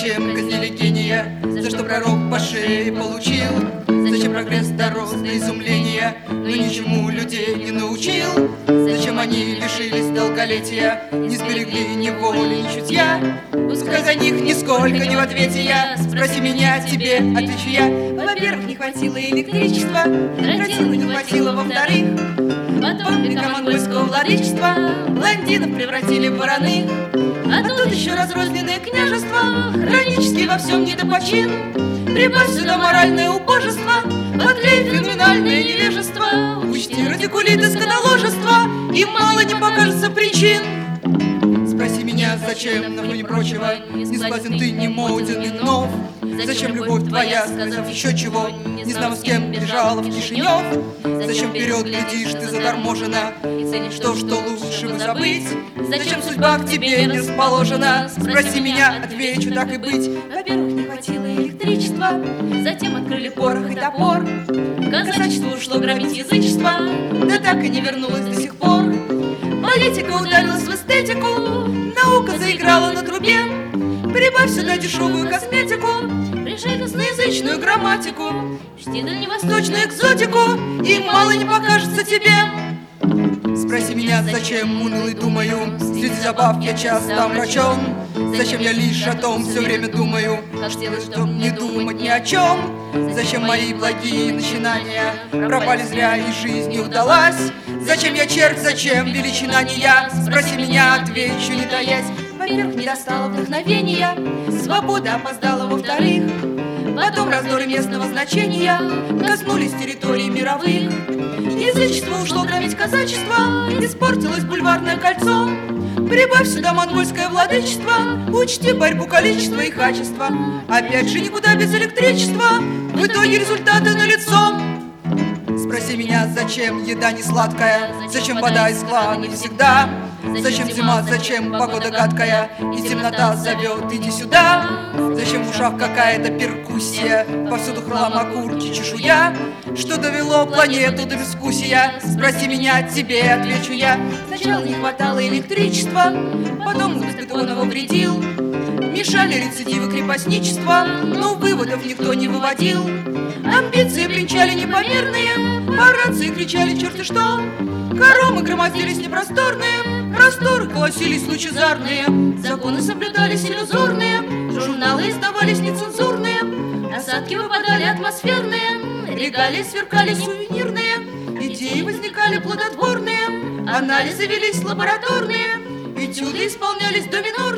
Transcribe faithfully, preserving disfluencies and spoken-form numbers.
зачем казнили гения? За что пророк по шее получил? Зачем прогресс дорос до изумления, но ничему людей не научил? Зачем они лишились долголетия, не сберегли ни воли, ни чутья? Пускай за них нисколько не в ответе я. Спроси меня, тебе отвечу я. Во-первых, не хватило электричества, тратила не хватило, во-вторых, потом века монгольского владычества блондинов превратили в вороных. А тут еще разрозненное княжество, хронически во всем недопочин. Прибавь сюда моральное убожество, подклей феноменальное невежество. Учти радикулит и скотоложество, и мало не покажется причин. Спроси меня, зачем, на фоне прочего, не согласен ты, не моден и нов? Зачем любовь твоя, сказав еще чего, не знаю, с кем бежала в Кишинев? Зачем вперед глядишь, ты заторможена, и ценишь то, что лучше бы забыть? Зачем судьба к тебе не расположена? Спроси меня, отвечу, так и быть. Во-первых, не хватило электричества, затем открыли порох и топор. Казачество ушло грабить язычество, да так и не вернулось до сих пор. Политика ударилась в эстетику, наука заиграла на трубе. Прибавь сюда дешевую косметику, пришей косноязычную грамматику, чти дальневосточную экзотику, и мало не покажется тебе. Спроси меня, зачем унылый думаю, среди забав я часто омрачен. Зачем я лишь о том все время думаю, как сделать, чтоб не думать ни о чем? Зачем мои благие начинания пропали зря и жизнь не удалась? Зачем я червь, зачем величина не я? Спроси меня, отвечу, не таясь. Во-первых, не достало вдохновения, свобода опоздала, во-вторых, потом раздоры местного значения коснулись территорий мировых. Язычество ушло громить казачество, испортилось бульварное кольцо. Прибавь сюда монгольское владычество, учти борьбу количества и качества. Опять же никуда без электричества, в итоге результаты налицо. Спроси меня, зачем еда не сладкая, зачем вода из крана не всегда? Зачем зима, зачем погода гадкая, и темнота зовет, иди сюда? Зачем в ушах какая-то перкуссия, повсюду хлам, окурки, чешуя? Что довело планету до безвкусия? Спроси меня, тебе отвечу я. Сначала не хватало электричества, потом из бетонного вредил. Мешали рецидивы крепостничества, но выводов никто не выводил. Амбиции бренчали непомерные, по рации кричали черти что. Хоромы громоздились непросторные, просторы колосились лучезарные. Законы соблюдались иллюзорные, журналы издавались нецензурные. Осадки выпадали атмосферные, регалии сверкали сувенирные. Идеи возникали плодотворные, анализы велись лабораторные, этюды исполнялись до минор.